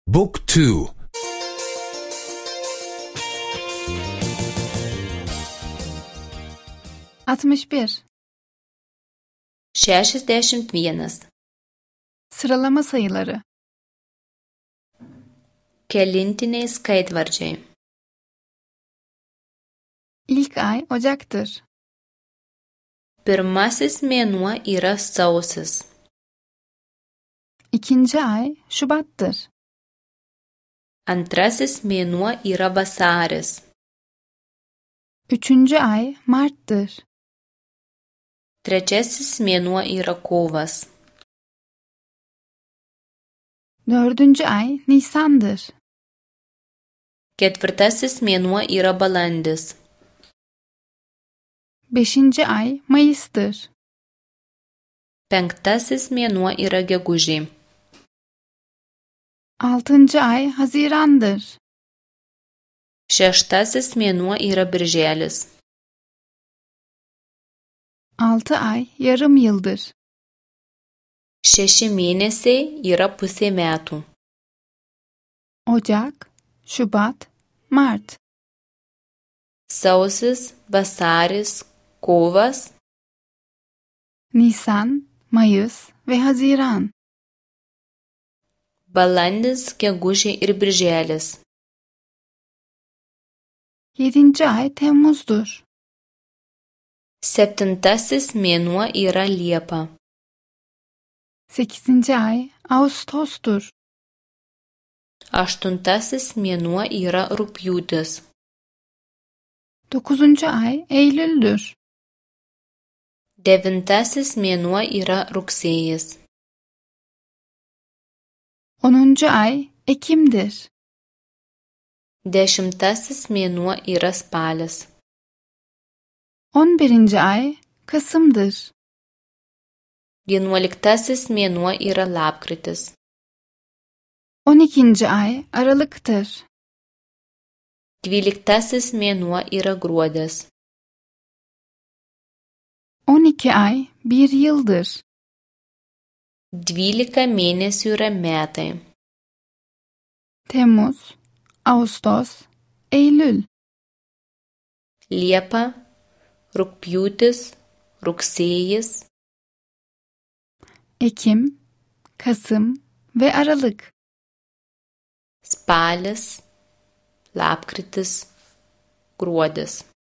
Book 2. 61. 61. Sıralama sayıları. Kelintiniai skaitvardžiai. İlk ay Ocak'tır. Pirmasis mėnuo yra sausis. İkinci ay Şubat'tır. Antrasis mėnuo yra vasaris. Üçüncü ay Mart'tır. Trečiasis mėnuo yra kovas. Dördüncü ay Nisan'dır. Ketvirtasis mėnuo yra balandis. Beşinci ay Mayıs'tır. Penktasis mėnuo yra gegužė. Altıncı ay Haziran'dır. Šeštasis mėnuo yra birželis. 6 ay yarım yıldır. 6 mėnesiai yra pusė metų. Ocak, Şubat, Mart. Sausis, vasaris, kovas, Nisan, Mayıs ve Haziran. balandis, gegužė ir birželis. 7. ay Temmuz'dur. Septintasis mėnuo yra Liepa. 8. ay Ağustos'tur. Aštuntasis mėnuo yra Rugpjūtis. 9. ay Eylül'dür. Devintasis mėnuo yra Rugsėjis. 10. ay Ekim'dir. Dešimtasis mėnuo yra Spalis. 11. ay Kasım'dır. 11 mėnuo yra Lapkritis. 12. ay Aralık'tır. 12 mėnuo yra Gruodis. 12 ay bir yıldır. 12 mėnesių yra metai. Temmuz, Ağustos, Eylül. Liepa, Rugpjūtis, Rugsėjis, Ekim, Kasım ve Aralık. Spalis, Lapkritis, Gruodis.